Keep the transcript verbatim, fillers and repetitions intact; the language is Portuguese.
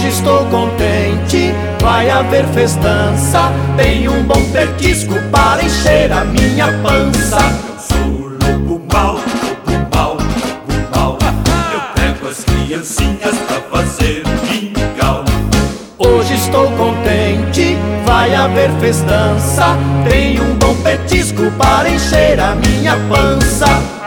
Hoje estou contente, vai haver festança. Tenho um bom petisco para encher a minha pança. Eu sou o lobo mau, lobo mau, lobo mau. Eu pego as criancinhas pra fazer mingau. Hoje estou contente, vai haver festança. Tenho um bom petisco para encher a minha pança.